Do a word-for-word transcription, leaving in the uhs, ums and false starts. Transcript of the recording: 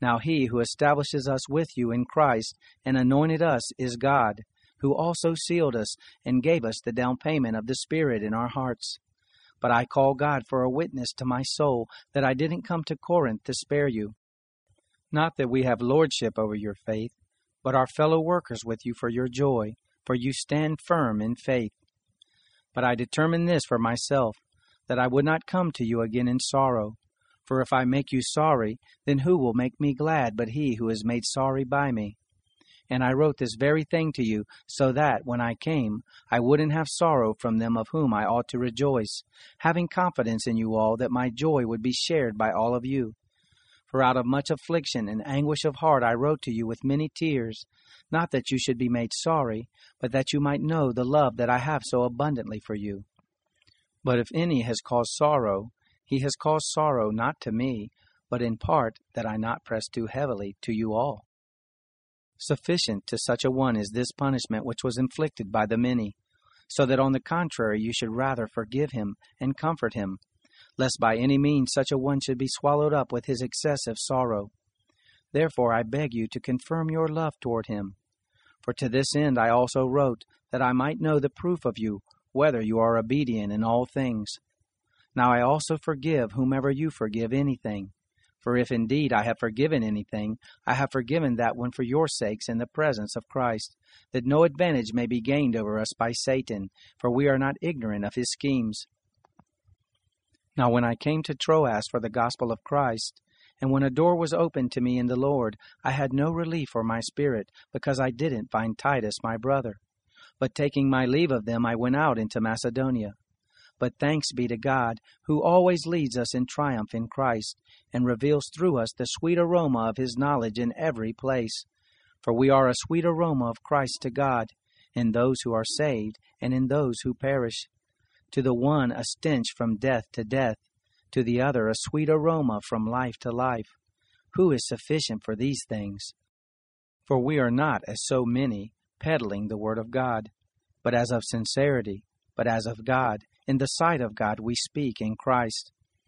Now he who establishes us with you in Christ and anointed us is God, who also sealed us and gave us the down payment of the Spirit in our hearts. But I call God for a witness to my soul that I didn't come to Corinth to spare you. Not that we have lordship over your faith, but are fellow workers with you for your joy, for you stand firm in faith. But I determined this for myself, that I would not come to you again in sorrow. For if I make you sorry, then who will make me glad but he who is made sorry by me? And I wrote this very thing to you, so that, when I came, I wouldn't have sorrow from them of whom I ought to rejoice, having confidence in you all that my joy would be shared by all of you. For out of much affliction and anguish of heart I wrote to you with many tears, not that you should be made sorry, but that you might know the love that I have so abundantly for you. But if any has caused sorrow, he has caused sorrow not to me, but in part that I not press too heavily to you all. Sufficient to such a one is this punishment which was inflicted by the many, so that on the contrary you should rather forgive him and comfort him, lest by any means such a one should be swallowed up with his excessive sorrow. Therefore I beg you to confirm your love toward him. For to this end I also wrote, that I might know the proof of you, whether you are obedient in all things. Now I also forgive whomever you forgive anything. For if indeed I have forgiven anything, I have forgiven that one for your sakes in the presence of Christ, that no advantage may be gained over us by Satan, for we are not ignorant of his schemes. Now when I came to Troas for the gospel of Christ, and when a door was opened to me in the Lord, I had no relief for my spirit, because I didn't find Titus my brother. But taking my leave of them, I went out into Macedonia. But thanks be to God, who always leads us in triumph in Christ, and reveals through us the sweet aroma of his knowledge in every place. For we are a sweet aroma of Christ to God, in those who are saved, and in those who perish. To the one a stench from death to death, to the other a sweet aroma from life to life. Who is sufficient for these things? For we are not, as so many, peddling the word of God, but as of sincerity, but as of God, in the sight of God we speak in Christ.